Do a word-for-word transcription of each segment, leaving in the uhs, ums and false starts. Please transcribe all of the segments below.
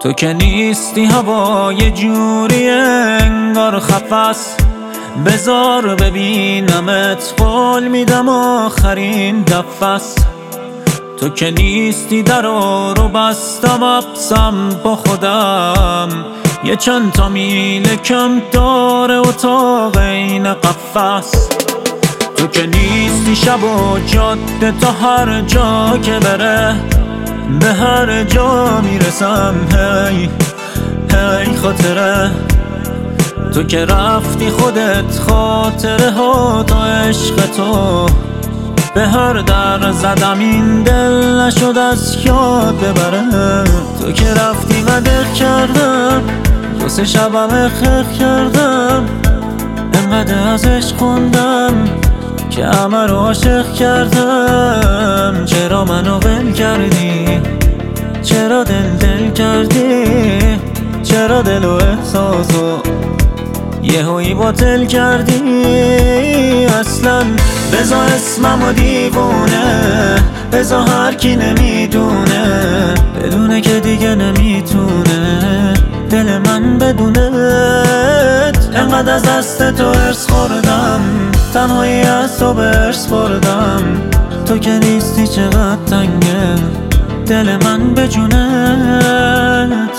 تو که نیستی هوا یه جوری انگار خفس، بذار ببینمت قول میدم آخرین دفعس. تو که نیستی درو رو بستم ابسم با خودم، یه چند تا میل کم داره اتاق این قفس. تو که نیستی شب و جاده تا هر جا که بره، به هر جا میرسم هی هی خاطره. تو که رفتی خودت خاطره ها تا عشق تو، به هر در زدم این دل نشد از یاد ببره. تو که رفتی و دق کردم دو سه شبم خخ کردم، انقدر از عشق خوندم که همه رو عاشق کردم. چرا منو ول کردی؟ چرا دل دل کردی؟ چرا دل و احساسو یهویی باطل کردی؟ اصلا بزا اسممو دیوونه، بزا هر کی نمیدونه، بدونه که دیگه نمیتونه دل من بدونت. انقدر از دست تو ارس خوردم، تنهایی از تو برس بردم. تو که نیستی چقدر تنگه دل من به جونت.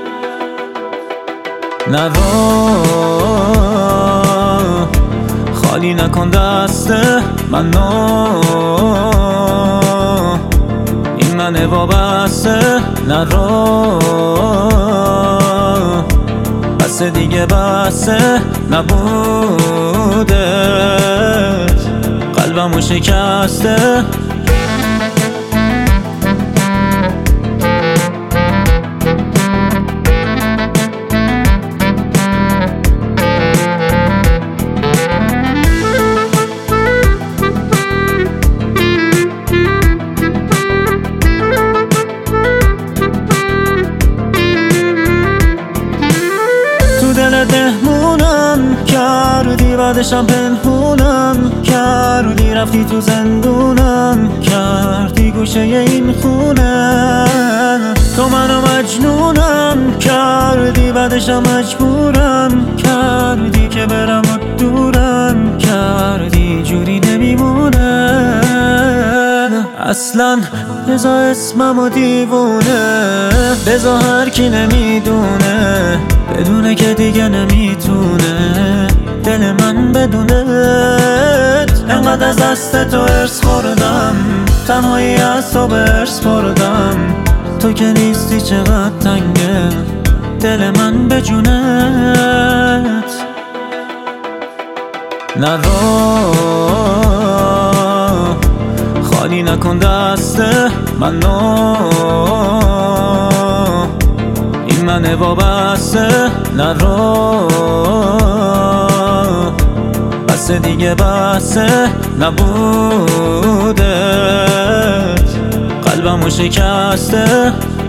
نرو خالی نکن دست منو، این منه وابسته. نرو بس دیگه بسه نبودت، قلبمو شکسته. دهمونم کردی بعدشم پنهونم کردی، رفتی تو زندونم کردی گوشه این خونه. تو منو مجنونم کردی بعدشم مجبورم کردی که برم و دورم کردی، جوری نمیمونه اصلا. بزا اسممو دیوونه، بزا هر کی نمیدونه، بدونه که دیگه نمیتونه دل من بدونت. انقدر از دست تو ارس خوردم، تنهایی از تو برس بردم. تو که نیستی چقدر تنگه دل من به جونت. نرو خالی نکن دست منو، این منه وابسته. نرو بس دیگه بسه نبودت، قلبمو شکسته.